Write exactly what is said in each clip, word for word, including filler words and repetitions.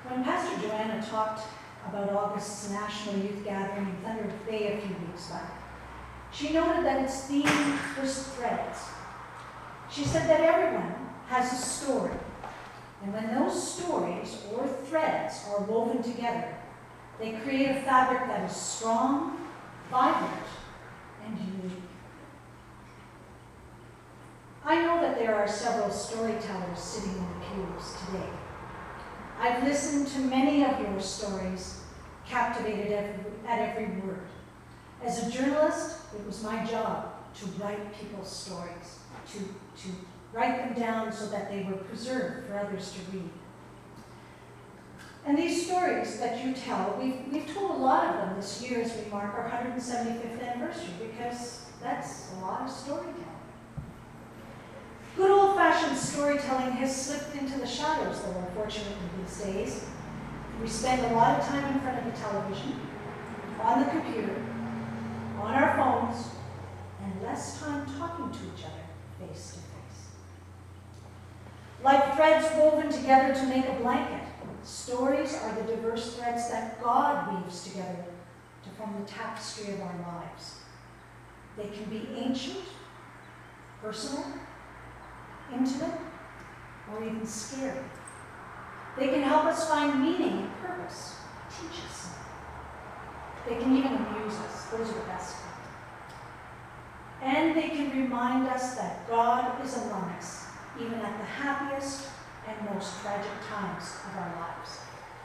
When Pastor Joanna talked about August's National Youth Gathering in Thunder Bay a few weeks back, she noted that its theme was threads. She said that everyone has a story, and when those stories or threads are woven together, they create a fabric that is strong, vibrant, and unique. I know that there are several storytellers sitting in the pews today. I've listened to many of your stories, captivated every, at every word. As a journalist, it was my job to write people's stories, to, to write them down so that they were preserved for others to read. And these stories that you tell, we've, we've told a lot of them this year as we mark our one hundred seventy-fifth anniversary, because that's a lot of storytelling. Good old-fashioned storytelling has slipped into the shadows, though, unfortunately, these days. We spend a lot of time in front of the television, on the computer, on our phones, and less time talking to each other face to face. Like threads woven together to make a blanket, stories are the diverse threads that God weaves together to form the tapestry of our lives. They can be ancient, personal, intimate, or even scary. They can help us find meaning and purpose, teach us something. They can even amuse us. Those are the best. And they can remind us that God is among us, even at the happiest and most tragic times of our lives.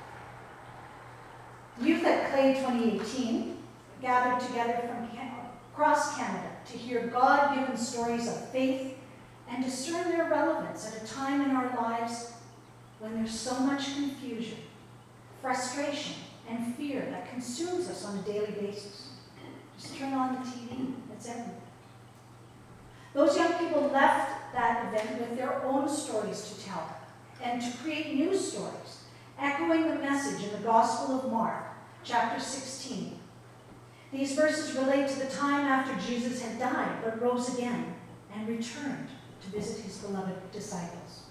Youth at Clay twenty eighteen gathered together from across Canada to hear God-given stories of faith and discern their relevance at a time in our lives when there's so much confusion, frustration, and fear that consumes us on a daily basis. Just turn on the T V, it's everywhere. Those young people left that event with their own stories to tell and to create new stories, echoing the message in the Gospel of Mark, chapter sixteen. These verses relate to the time after Jesus had died but rose again and returned to visit his beloved disciples.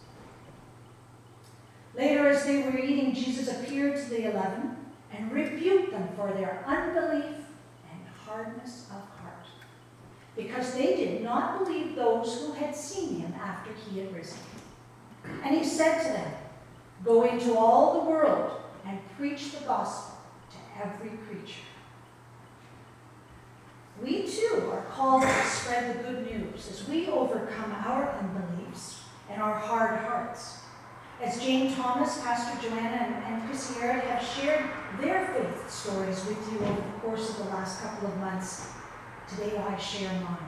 Later, as they were eating, Jesus appeared to the eleven and rebuked them for their unbelief and hardness of heart, because they did not believe those who had seen him after he had risen. And he said to them, "Go into all the world and preach the gospel to every creature." We too are called to spread the good news as we overcome our unbeliefs and our hard hearts. As Jane Thomas, Pastor Joanna, and, and Chrissy Harrod have shared their faith stories with you over the course of the last couple of months, today I share mine.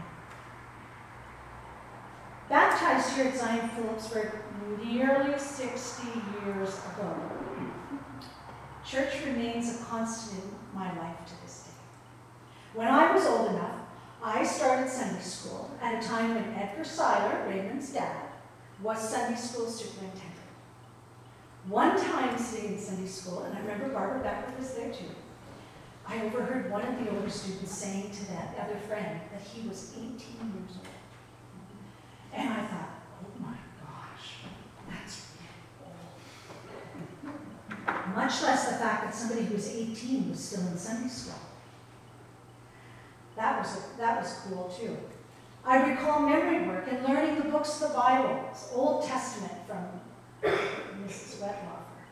Baptized here at Zion Phillipsburg nearly sixty years ago, church remains a constant in my life to this day. When I was old enough, I started Sunday school at a time when Edgar Seiler, Raymond's dad, was Sunday school superintendent. One time sitting in Sunday school, and I remember Barbara Becker was there too, I overheard one of the older students saying to that other friend that he was eighteen years old. And I thought, oh my gosh, that's really old. Much less the fact that somebody who was eighteen was still in Sunday school. That was, a, that was cool too. I recall memory work and learning the books of the Bible, Old Testament from Missus Wettloffer,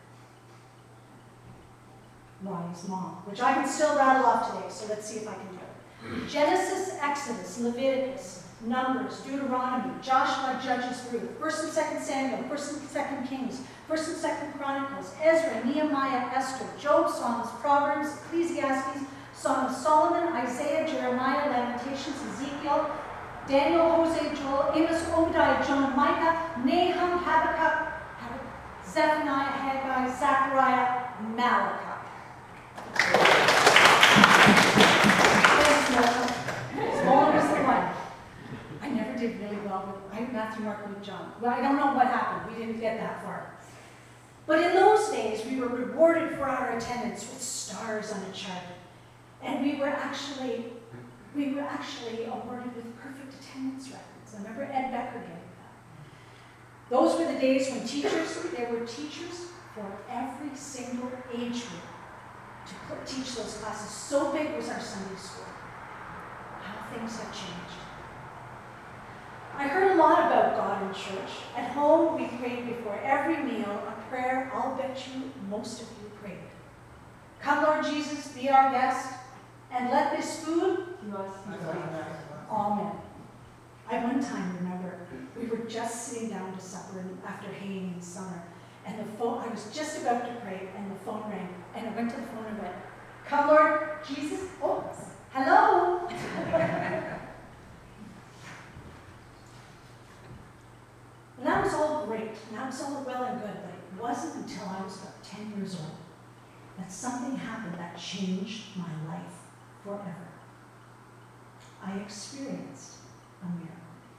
Ronnie's mom, which I can still rattle off today, so let's see if I can do it. Genesis, Exodus, Leviticus, Numbers, Deuteronomy, Joshua, Judges, Ruth, First and Second Samuel, First and Second Kings, First and Second Chronicles, Ezra, Nehemiah, Esther, Job, Psalms, Proverbs, Ecclesiastes, Song of Solomon, Isaiah, Jeremiah, Lamentations, Ezekiel, Daniel, Hosea, Joel, Amos, Obadiah, Jonah, Micah, Nahum, Habakkuk, Zephaniah, Haggai, Zechariah, Malachi. Small was the one. I never did really well with I Matthew, Mark, Luke, John. Well, I don't know what happened. We didn't get that far. But in those days, we were rewarded for our attendance with stars on a chart. And we were actually, we were actually awarded with perfect attendance records. I remember Ed Becker getting that. Those were the days when teachers, there were teachers for every single age group to put, teach those classes. So big was our Sunday school. How things have changed. I heard a lot about God in church. At home, we prayed before every meal, a prayer I'll bet you most of you prayed. Come, Lord Jesus, be our guest, and let this food be Amen. I one time remember we were just sitting down to supper after haying in summer, and the phone, I was just about to pray, and the phone rang, and I went to the phone and went, come, Lord Jesus, oh, hello. And that was all great, and that was all well and good, but it wasn't until I was about ten years old that something happened that changed my life forever. I experienced a miracle.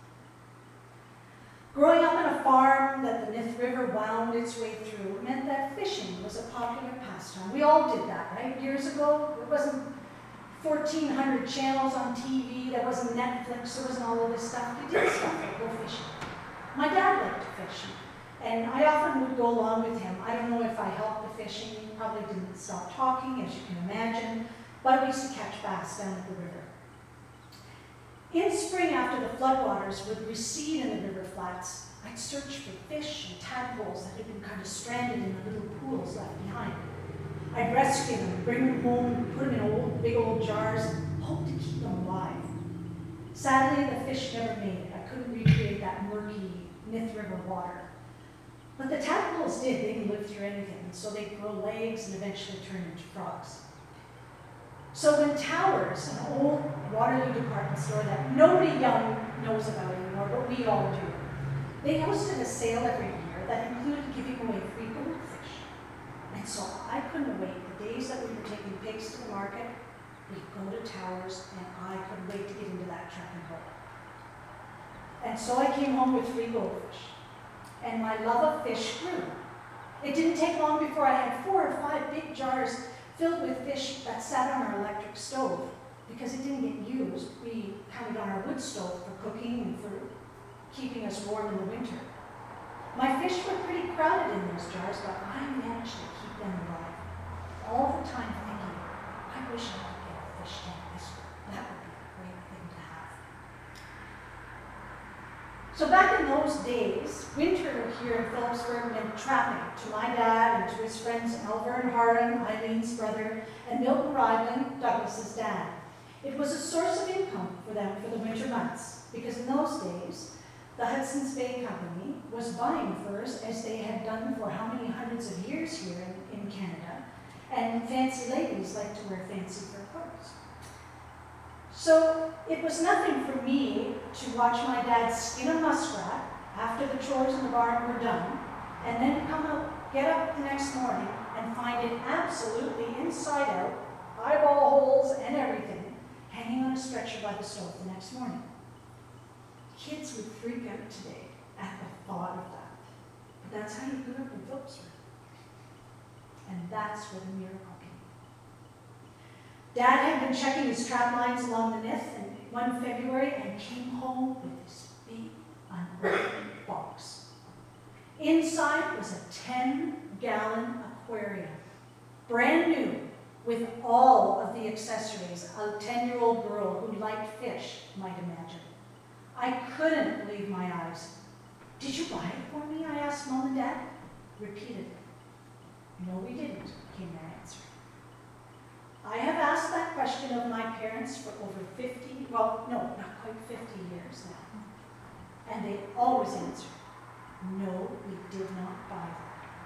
Growing up in a farm that the Nith River wound its way through meant that fishing was a popular pastime. We all did that, right? Years ago, there wasn't fourteen hundred channels on T V, there wasn't Netflix, there wasn't all of this stuff. You did stuff like go fishing. My dad liked to fish, and I often would go along with him. I don't know if I helped the fishing, he probably didn't stop talking, as you can imagine, but we used to catch bass down at the river. In spring, after the floodwaters would recede in the river flats, I'd search for fish and tadpoles that had been kind of stranded in the little pools left behind. I'd rescue them, bring them home, put them in old, big old jars, and hope to keep them alive. Sadly, the fish never made it. I couldn't recreate that murky Nith River water. But the tadpoles did. They can live through anything, and so they grow legs and eventually turn into frogs. So when Towers, an old Waterloo department store that nobody young knows about anymore, but we all do, they hosted a sale every year that included giving away free goldfish. And so I couldn't wait. The days that we were taking pigs to the market, we'd go to Towers, and I couldn't wait to get into that truck and go. And so I came home with free goldfish, and my love of fish grew. It didn't take long before I had four or five big jars filled with fish that sat on our electric stove. Because it didn't get used, we had it on our wood stove for cooking and for keeping us warm in the winter. My fish were pretty crowded in those jars, but I managed to keep them alive. All the time thinking, I wish I could get a fish tank this way. That would be a great thing to have. So back in those days, winter here in Phillipsburg meant trapping to my dad and to his friends Elver and Harlan, Eileen's brother, and Milton Rydland, Douglas's dad. It was a source of income for them for the winter months, because in those days, the Hudson's Bay Company was buying furs as they had done for how many hundreds of years here in, in Canada, and fancy ladies like to wear fancy fur coats. So it was nothing for me to watch my dad skin a muskrat after the chores in the barn were done, and then come up, get up the next morning and find it absolutely inside out, eyeball holes and everything, hanging on a stretcher by the stove the next morning. Kids would freak out today at the thought of that. But that's how you grew up in Phillipsburg. And that's where the miracle came. Dad had been checking his trap lines along the Nith and one February and came home with this big, unopened box. Inside was a ten-gallon aquarium, brand new, with all of the accessories a ten-year-old girl who liked fish might imagine. I couldn't believe my eyes. Did you buy it for me? I asked Mom and Dad repeatedly. No, we didn't, came their answer. I have asked that question of my parents for over fifty, well, no, not quite fifty years now. And they always answered, no, we did not buy that.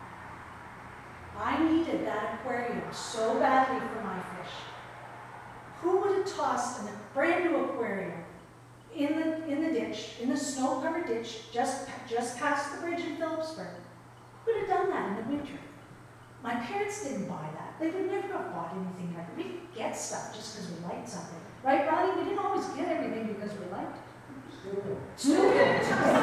I needed that aquarium so badly for my fish. Who would have tossed a brand new aquarium in the, in the ditch, in the snow-covered ditch, just, just past the bridge in Phillipsburg? Who would have done that in the winter? My parents didn't buy that. They would never have bought anything like that. We didn't get stuff just because we liked something. Right, Ronnie? We didn't always get everything because we liked it. Still good.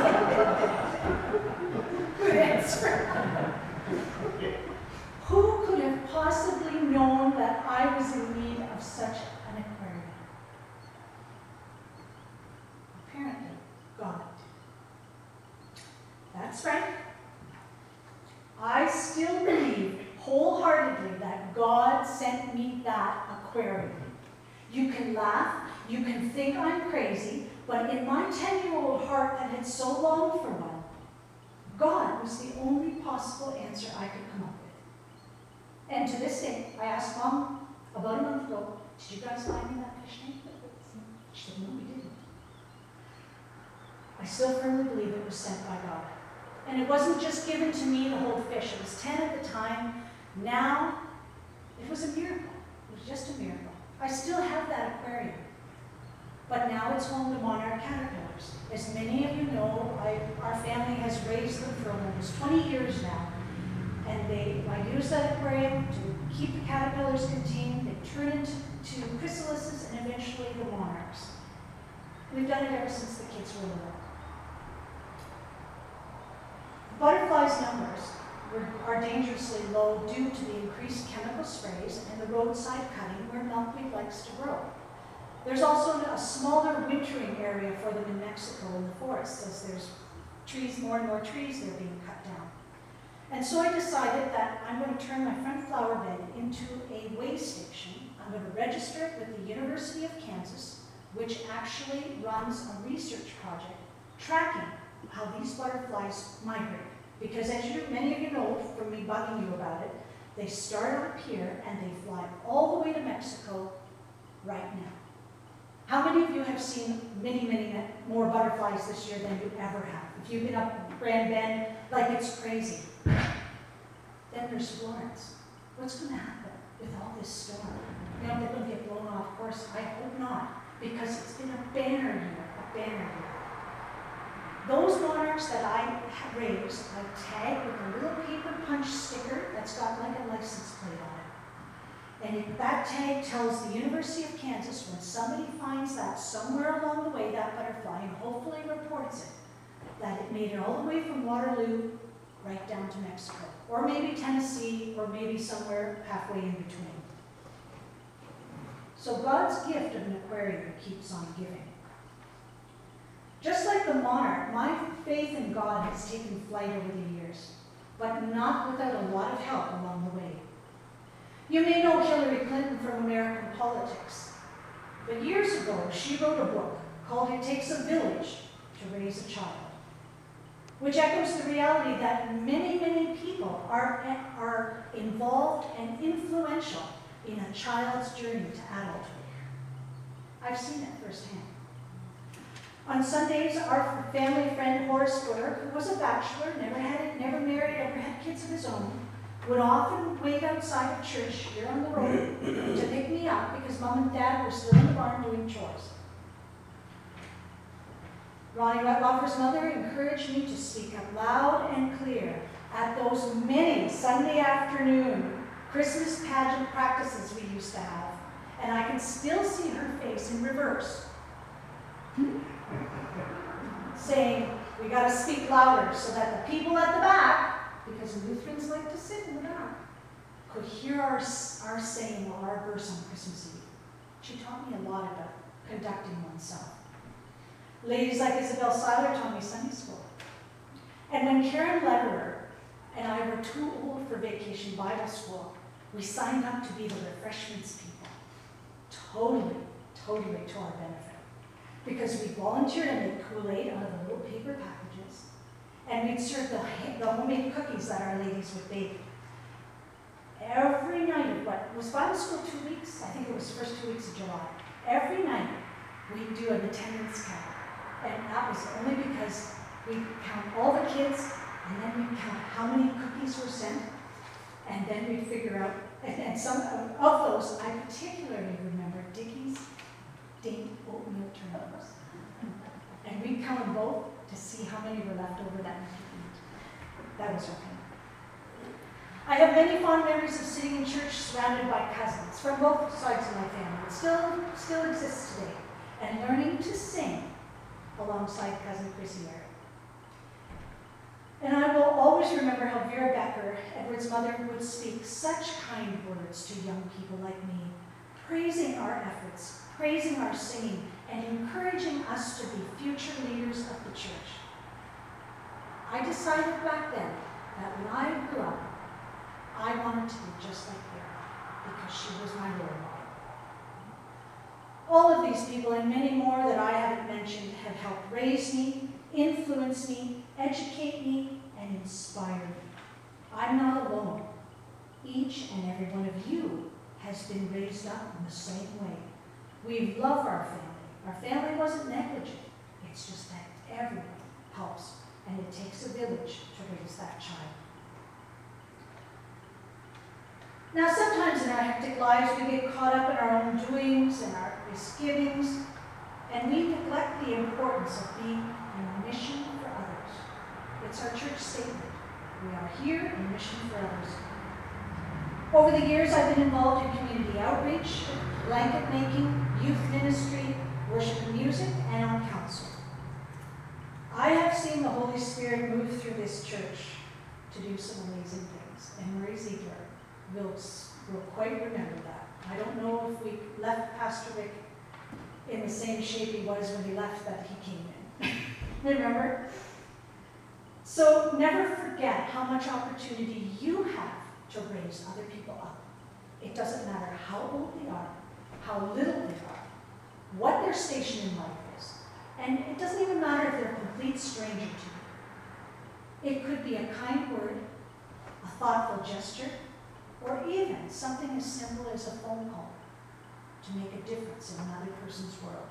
Good answer. Who could have possibly known that I was in need of such an aquarium? Apparently, God. That's right. I still believe God sent me that aquarium. You can laugh, you can think I'm crazy, but in my ten-year-old heart that had so longed for one, God was the only possible answer I could come up with. And to this day, I asked Mom about a month ago, did you guys buy me that fish tank? She said, no, we didn't. I still firmly believe it was sent by God. And it wasn't just given to me to hold fish. It was ten at the time. Now, it was a miracle. It was just a miracle. I still have that aquarium. But now it's home to monarch caterpillars. As many of you know, I, our family has raised them for almost twenty years now. And they, I use that aquarium to keep the caterpillars contained. They turn into to chrysalises and eventually the monarchs. We've done it ever since the kids were little. The butterflies' numbers were, are dangerously low due to the increased chemical sprays and the roadside cutting where milkweed likes to grow. There's also a smaller wintering area for them in Mexico in the forests, as there's trees, more and more trees that are being cut down. And so I decided that I'm going to turn my front flower bed into a way station. I'm going to register it with the University of Kansas, which actually runs a research project tracking how these butterflies migrate. Because as you, many of you know from me bugging you about it, they start up here and they fly all the way to Mexico right now. How many of you have seen many, many more butterflies this year than you ever have? If you've been up Grand Bend, like it's crazy. Then there's Florence. What's going to happen with all this storm? You know, they're going to get blown off course. I hope not, because it's been a banner year, a banner year. Those monarchs that I raised, I tag with a little paper punch sticker that's got like a license plate on it. And it, that tag tells the University of Kansas when somebody finds that somewhere along the way, that butterfly, and hopefully reports it, that it made it all the way from Waterloo right down to Mexico. Or maybe Tennessee, or maybe somewhere halfway in between. So God's gift of an aquarium keeps on giving. Just like the monarch, my faith in God has taken flight over the years, but not without a lot of help along the way. You may know Hillary Clinton from American politics, but years ago she wrote a book called It Takes a Village to Raise a Child, which echoes the reality that many, many people are, are involved and influential in a child's journey to adulthood. I've seen it firsthand. On Sundays, our family friend Horace Footer, who was a bachelor, never had, never married, never had kids of his own, would often wait outside of church here on the road to pick me up because Mom and Dad were still in the barn doing chores. Ronnie Wetlaufer's mother encouraged me to speak up loud and clear at those many Sunday afternoon Christmas pageant practices we used to have, and I can still see her face in reverse, saying, we got to speak louder so that the people at the back, because Lutherans like to sit in the back, could hear our, our saying or our verse on Christmas Eve. She taught me a lot about conducting oneself. Ladies like Isabel Seiler taught me Sunday school. And when Karen Lederer and I were too old for vacation Bible school, we signed up to be the refreshments people. Totally, totally to our benefit. Because we volunteered and made Kool-Aid out of the little paper packages. And we'd serve the, the homemade cookies that our ladies would bake. Every night of what, was Bible school two weeks? I think it was the first two weeks of July. Every night we'd do an attendance count. And that was only because we'd count all the kids, and then we'd count how many cookies were sent, and then we'd figure out, and, and some of, of those, I particularly remember Dickie's Date oatmeal turnovers. And we'd count them both to see how many were left over that night to eat. That was okay. I have many fond memories of sitting in church surrounded by cousins from both sides of my family. It still, still exists today. And learning to sing alongside cousin Chrissy Mary. And I will always remember how Vera Becker, Edward's mother, would speak such kind words to young people like me, praising our efforts, praising our singing, and encouraging us to be future leaders of the church. I decided back then that when I grew up, I wanted to be just like Vera, because she was my role model. All of these people and many more that I haven't mentioned have helped raise me, influence me, educate me, and inspire me. I'm not alone. Each and every one of you has been raised up in the same way. We love our family. Our family wasn't negligent. It's just that everyone helps, and it takes a village to raise that child. Now, sometimes in our hectic lives, we get caught up in our own doings and our misgivings, and we neglect the importance of being in mission for others. It's our church statement. We are here in mission for others. Over the years, I've been involved in community outreach, blanket making, youth ministry, worship and music, and on council. I have seen the Holy Spirit move through this church to do some amazing things, and Marie Ziegler will, will quite remember that. I don't know if we left Pastor Rick in the same shape he was when he left that he came in. Remember? So never forget how much opportunity you have to raise other people up. It doesn't matter how old they are, how little they are, what their station in life is. And it doesn't even matter if they're a complete stranger to you. It could be a kind word, a thoughtful gesture, or even something as simple as a phone call to make a difference in another person's world.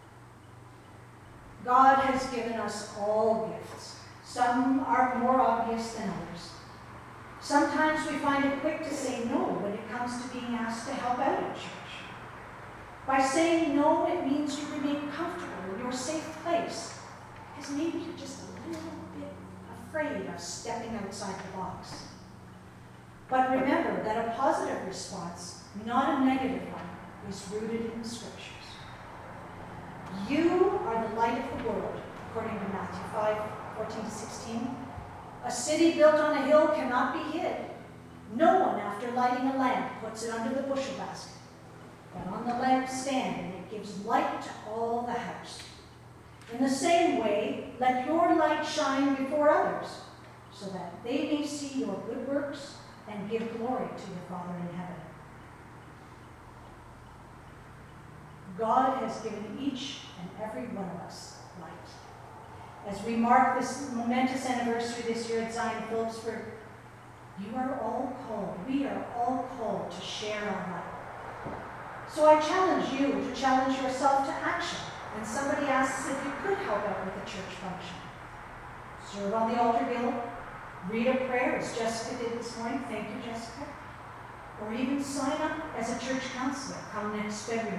God has given us all gifts. Some are more obvious than others. Sometimes we find it quick to say no when it comes to being asked to help out at church. By saying no, it means you remain comfortable in your safe place, because maybe you're just a little bit afraid of stepping outside the box. But remember that a positive response, not a negative one, is rooted in the scriptures. You are the light of the world, according to Matthew five, fourteen to sixteen. A city built on a hill cannot be hid. No one, after lighting a lamp, puts it under the bushel basket, but on the lampstand, and it gives light to all the house. In the same way, let your light shine before others, so that they may see your good works and give glory to your Father in heaven. God has given each and every one of us light. As we mark this momentous anniversary this year at Zion Phillipsburg, you are all called, we are all called to share our light. So I challenge you to challenge yourself to action when somebody asks if you could help out with a church function. Serve on the altar guild, read a prayer, as Jessica did this morning. Thank you, Jessica. Or even sign up as a church counselor come next February.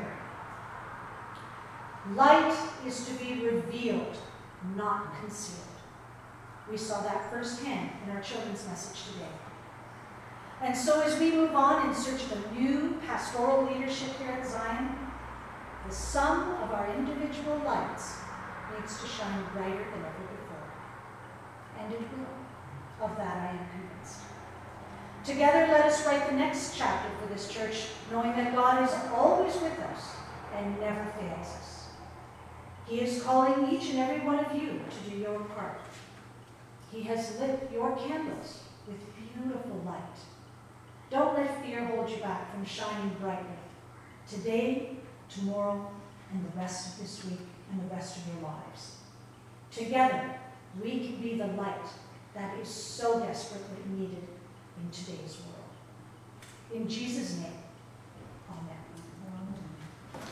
Light is to be revealed, not concealed. We saw that firsthand in our children's message today. And so as we move on in search of a new pastoral leadership here at Zion, the sum of our individual lights needs to shine brighter than ever before. And it will. Of that I am convinced. Together, let us write the next chapter for this church, knowing that God is always with us and never fails us. He is calling each and every one of you to do your part. He has lit your candles with beautiful light. Don't let fear hold you back from shining brightly today, tomorrow, and the rest of this week and the rest of your lives. Together, we can be the light that is so desperately needed in today's world. In Jesus' name,